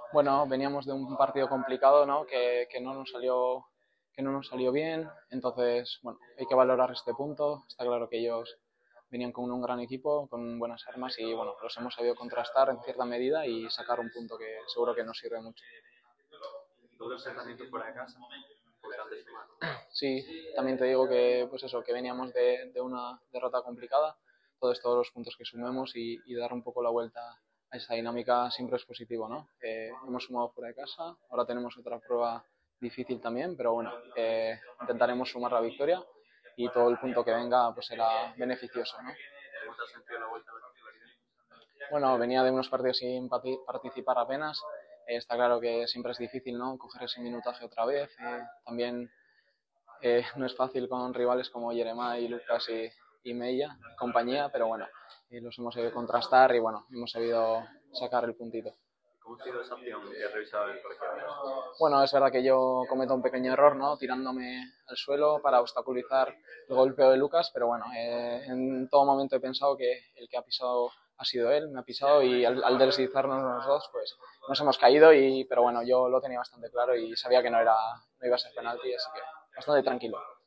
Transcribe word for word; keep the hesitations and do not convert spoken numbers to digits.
Bueno, veníamos de un partido complicado, ¿no? Que, que no nos salió, que no nos salió bien. Entonces, bueno, hay que valorar este punto. Está claro que ellos venían con un gran equipo, con buenas armas y bueno, los hemos sabido contrastar en cierta medida y sacar un punto que seguro que nos sirve mucho. Todo el tratamiento fuera de casa, bastante sumar. Sí, también te digo que pues eso, que veníamos de, de una derrota complicada. Entonces todos los puntos que sumemos y, y dar un poco la vuelta a esa dinámica siempre es positivo, ¿no? Eh, hemos sumado fuera de casa, ahora tenemos otra prueba difícil también, pero bueno, eh, intentaremos sumar la victoria y todo el punto que venga pues será beneficioso, ¿no? ¿Cómo te has sentido la vuelta a la titularidad? Bueno, venía de unos partidos sin participar apenas. Eh, está claro que siempre es difícil, ¿no? Coger ese minutaje otra vez. Eh, también eh, no es fácil con rivales como Jeremá y Lucas y, y Mella, compañía, pero bueno, eh, los hemos sabido contrastar y bueno, hemos sabido sacar el puntito. ¿Cómo ha sido esa acción que has revisado en el colegio? Bueno, es verdad que yo cometo un pequeño error, ¿no? Tirándome al suelo para obstaculizar el golpeo de Lucas, pero bueno, eh, en todo momento he pensado que el que ha pisado ha sido él, me ha pisado y al, al deslizarnos los dos, pues nos hemos caído, y, pero bueno, yo lo tenía bastante claro y sabía que no, era, no iba a ser penalti, así que bastante tranquilo.